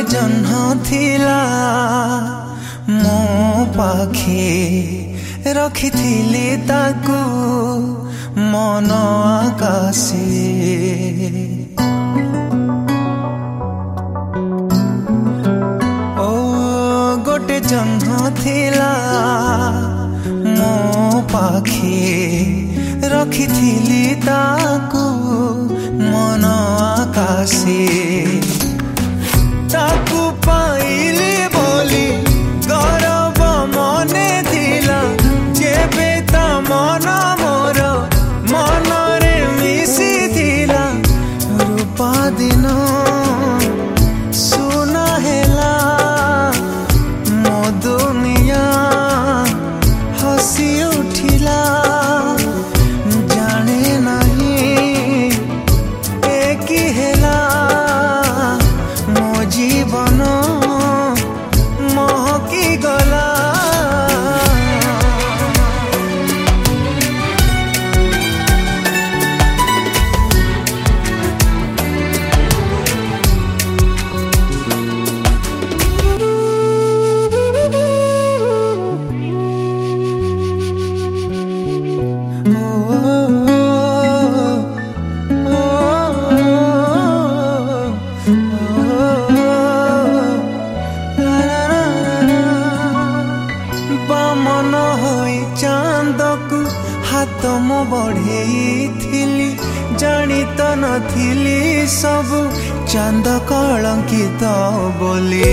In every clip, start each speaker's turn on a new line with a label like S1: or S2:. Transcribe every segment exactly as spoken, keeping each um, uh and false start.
S1: जन्ह थिला मो पाखे रखिथिली ताकू मन आकाशे ओ गोटे जन्ह थिला मो पाखे रखिथिली ताकू मन आकाशे ताकू पाइली बोली गौरव मने थिला जेबे ता मन मोर मन रे मिसी थिला रूपा दिन सुना हेला मो दुनिया हसी उठिला जाने नहीं एक हेला मो जीवन महकी गला मन होई चांदकू हाथ मो बढ़ेई थिली जानी तो नथिली सब चांद कलंकित बोली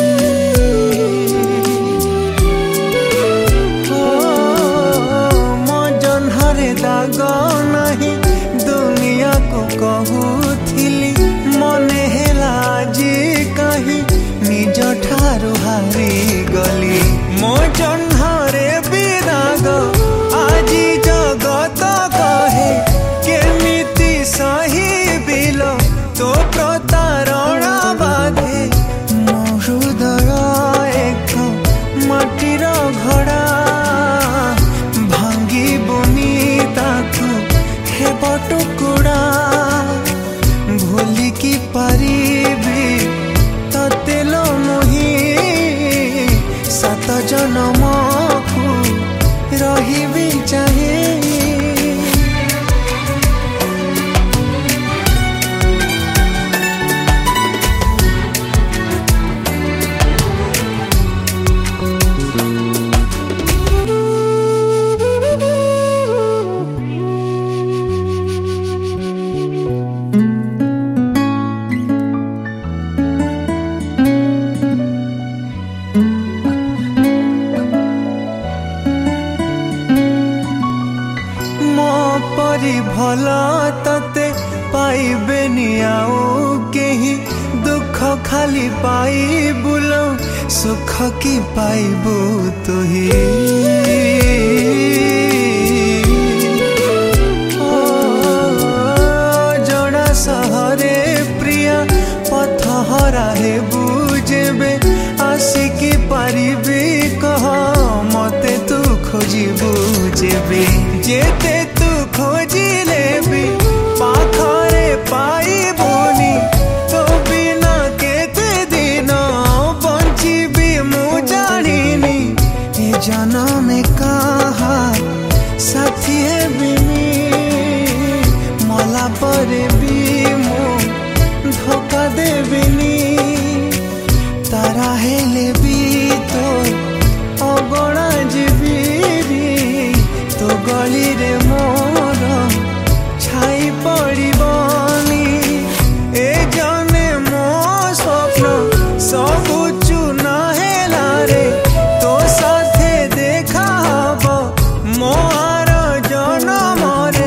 S1: मो जन्हरे दाग नहीं दुनिया को कहूथिली मने हेला जी कहीं निज ठारू हारी गली मो जन्हरे बिदाग आजी जगत कहे केमिति सही बिल तो प्रतारणा बाधे मो हृदय एक माटीर घड़ा भांगी बुनी ताकू हेब टुकुड़ा भूली की पारिबी तते लो मोही सात जन्म को रही भी चाहे परी भला तते पाइबेनी आउ केही दुख खाली पाई बुलो सुख की पाइबू तुही जड़ा सहरे प्रिया पथ हरा हे बुझेबे आसिकी पारिबी कह मते तू खोजी बुझेबे जेते तू खोजिले भी पाखरे पाइबुनी तो बिना केते दिन बंचिबी मु जानिनी ए जन्म में कहा साथी हेबिनी मला परे भी मु धोखा देबिनी तारा हेले भी तो अगणा जीवी तो गली रे मोर छाई पड़िबनी ए जाने मो स्वप्न सबु चुना हेला रे तो साथे देखा हब मोर जन्म रे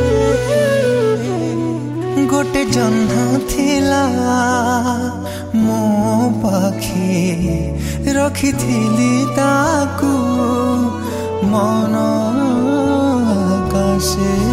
S1: गोटे जन्म थिला मो पाखे रखिथिली ताकू मन आकाशे।